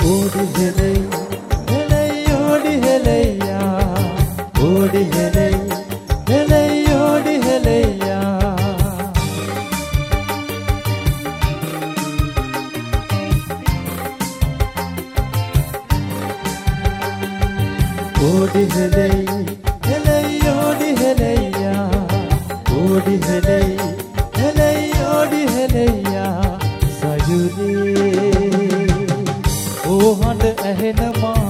ඕඩි හෙලෙයි හෙලෙයි ඕඩි හෙලෙයියා ඕඩි හෙලෙයි හෙලෙයි ඕඩි හෙලෙයියා ඕඩි හෙලෙයි හෙලෙයි ඕඩි හෙලෙයියා ඕඩි හෙලෙයි හෙලෙයි ඕඩි හෙලෙයියා සයුරේ ඕ හඬ ඇහෙන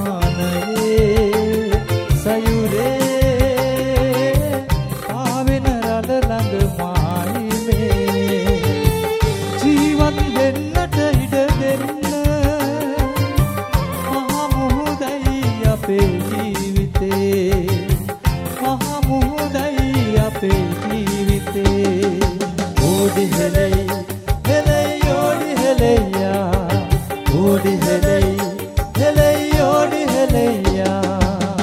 මානයේ සයුරේ ආවෙන රළ ළඟ මායිමේ ජීවත් වෙන්නට ඉඩ දෙන්න මහා මුහුදයි අපේ ජීවිතේ මහා මුහුදයි අපේ ජීවිතේ ඕඩි හෙලෙයි හෙලෙයි ඕඩි හෙලෙයියා ඕඩි හෙලෙයි හෙලෙයි ඕඩි හෙලෙයියා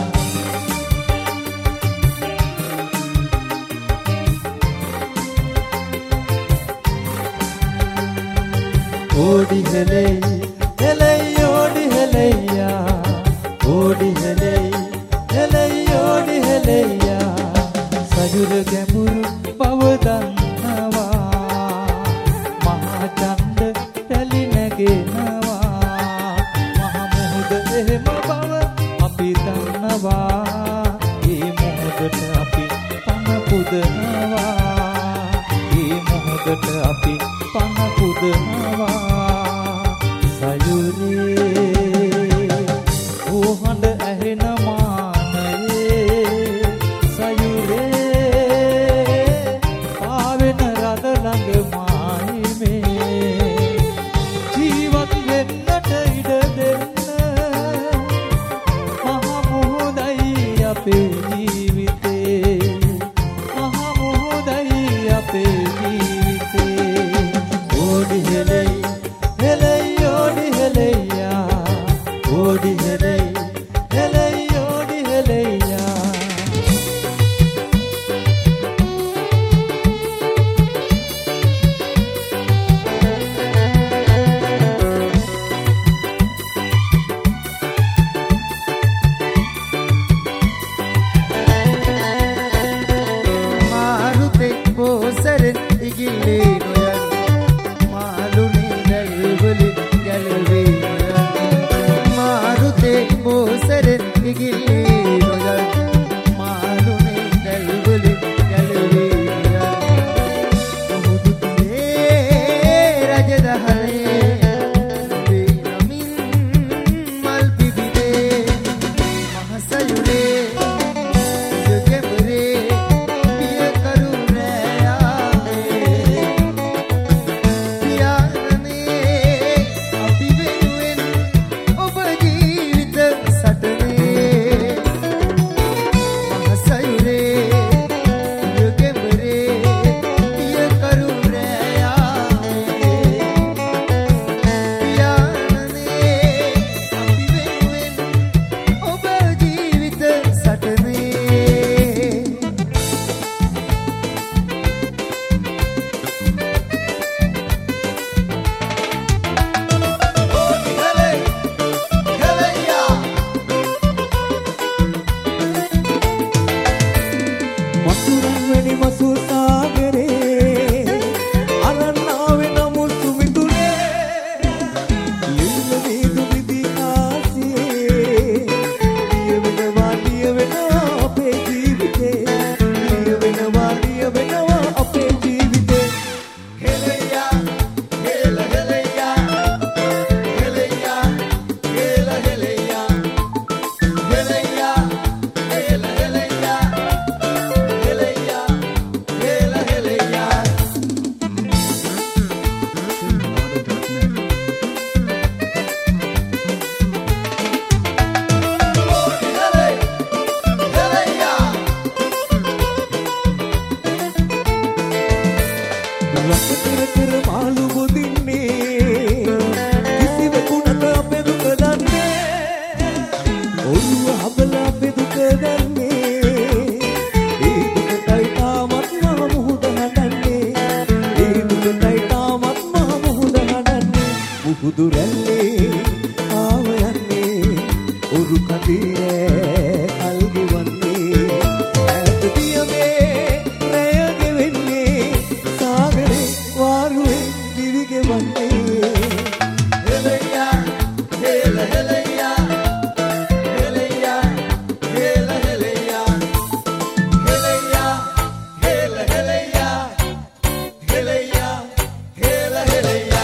ඕඩි හෙලෙයි හෙලෙයි ඕඩි හෙලෙයියා ඕඩි හෙලෙයි හෙලෙයි ඕඩි හෙලෙයියා සයුර ගැඹුරු බව දන්නවා මහා චන්ද රැලි නැගෙනවා මහා මුහුද එහෙම බව අපි දන්නවා ඒ මුහුදට අපි පන පුදනවා ඒ මුහුදට අපි පන පුදනවා සයුරේ ඕ හඬ ඇහෙන මානයේ සයුරේ ආවෙන රළ ළඟ මායිමේ ජීවත් වෙන්නට ඉඩ දෙන්න මහා මුහුදයි අපේ ජීවිතේ මහා මුහුදයි අපේ ජීවිතේ ඕඩි හෙලෙයි හෙලෙයි ඕඩි හෙලෙයියා ඕඩි හෙලෙයි හෙලෙයි ඕඩි හෙලෙයියා මාරුතෙක් පෝසරෙන් ඉගිල්ලේ නොයන් මාළුනේ දැල්වලින් ගැලවේ නොයන් මාරුතෙක් උරු කඳේ කල්ගි වන්නේ ඇත දියමේ රැය ගෙවෙන්නේ සාගරේ වාරුවේ දිවි ගෙවන්නේ හෙලයා හෙල හෙලයා හෙලයා හෙල හෙලයා හෙලයා හෙල හෙලයා හෙලයා හෙල හෙලයා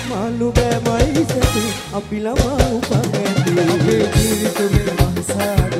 අපි ළමා උපැති අපේ ජීවිතේ මහසාර